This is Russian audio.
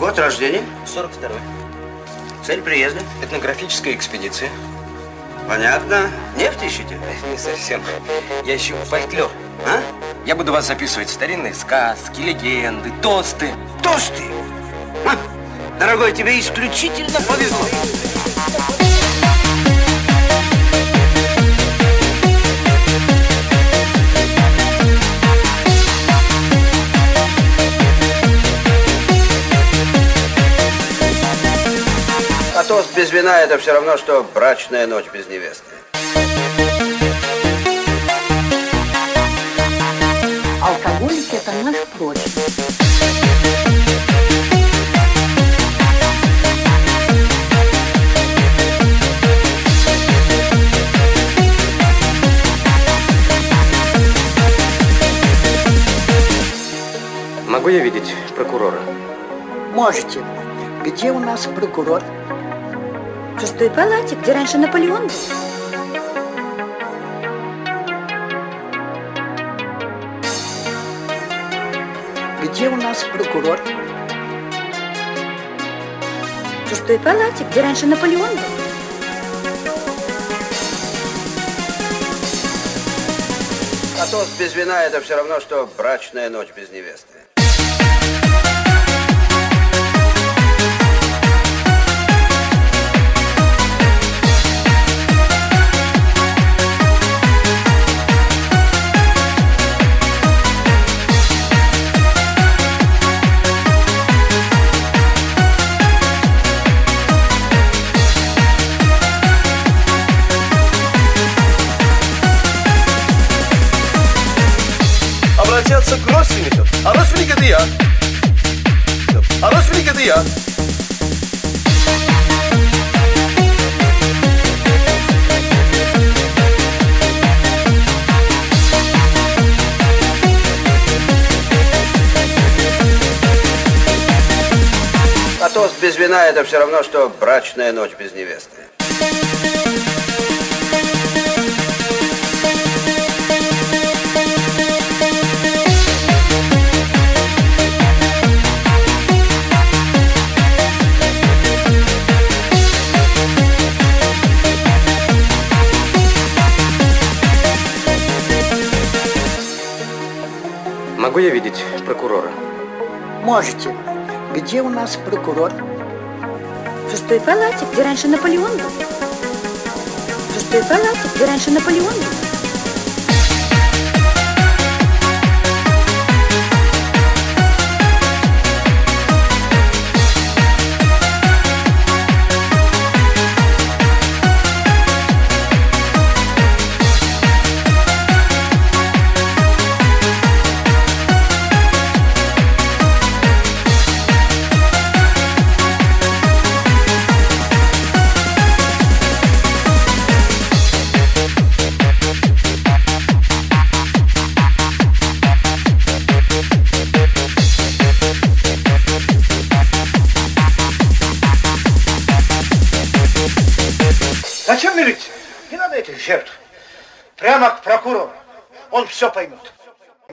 Год рождения? 42-й. Цель приезда? Этнографическая экспедиция. Понятно. Нефть ищете? Не совсем. Я ищу фольклор. А? Я буду вас записывать старинные сказки, легенды, тосты. Тосты? А? Дорогой, тебе исключительно повезло. А тост без вина — это все равно, что брачная ночь без невесты. Алкоголик – это наш прошлый. Могу я видеть прокурора? Можете. Где у нас прокурор? В 6-й палате, где раньше Наполеон был. Где у нас прокурор? В 6-й палате, где раньше Наполеон был. А тост без вина — это все равно, что брачная ночь без невесты. Обратятся к родственникам. А родственник — это я. А родственник — это я. А тост без вина — это все равно, что брачная ночь без невесты. Могу я видеть прокурора? Можете. Где у нас прокурор? В 6-й палате, где раньше Наполеон был. В 6-й палате, где раньше Наполеон был. Зачем милиция? Не надо этих жертв. Прямо к прокурору. Он все поймет.